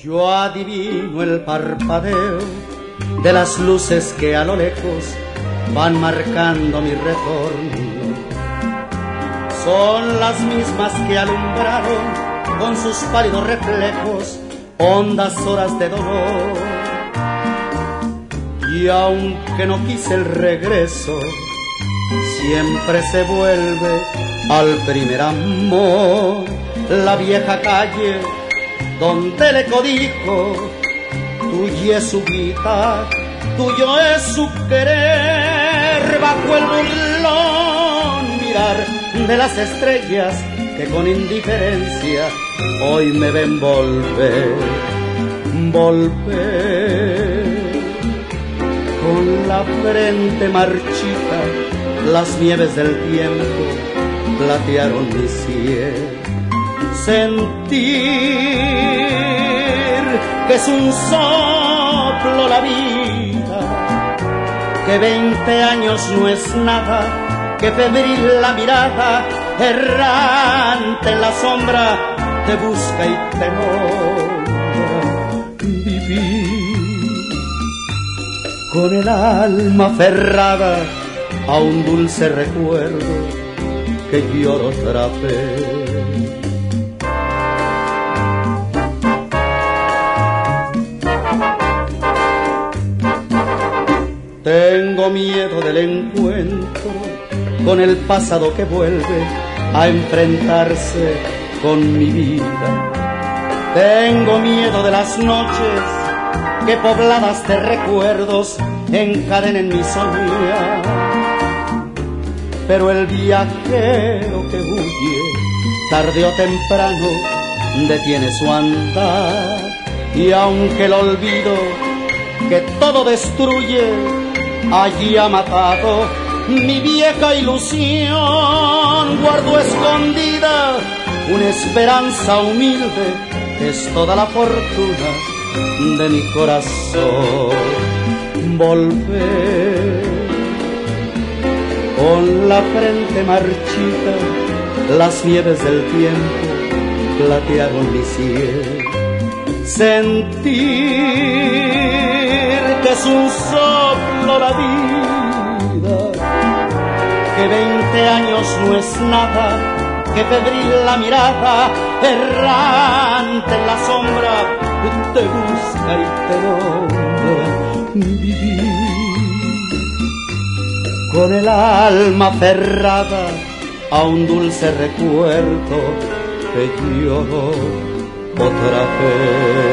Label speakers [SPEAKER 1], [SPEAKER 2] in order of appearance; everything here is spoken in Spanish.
[SPEAKER 1] Yo adivino el parpadeo de las luces que a lo lejos van marcando mi retorno. Son las mismas que alumbraron con sus pálidos reflejos hondas horas de dolor. Y aunque no quise el regreso, siempre se vuelve al primer amor. La vieja calle donde le codijo, tuya es su vida, tuyo es su querer. Bajo el burlón mirar de las estrellas que con indiferencia hoy me ven volver, volver. Con la frente marchita, las nieves del tiempo platearon mi cielo. Sentir que es un soplo la vida, que 20 años no es nada, que febril la mirada, errante en la sombra, te busca y te nombra. Vivir con el alma aferrada a un dulce recuerdo que lloro otra vez. Tengo miedo del encuentro con el pasado que vuelve a enfrentarse con mi vida. Tengo miedo de las noches que pobladas de recuerdos encadenen mi soñar. Pero el viajero que huye, tarde o temprano, detiene su andar. Y aunque el olvido que todo destruye allí ha matado mi vieja ilusión, guardo escondida una esperanza humilde que es toda la fortuna de mi corazón. Volver con la frente marchita, las nieves del tiempo platearon mi cielo. Sentir que es un soplo la vida, que 20 años no es nada, que febril la mirada, errante en la sombra, te busca y te nombra. Vivir con el alma aferrada a un dulce recuerdo que lloro otra vez.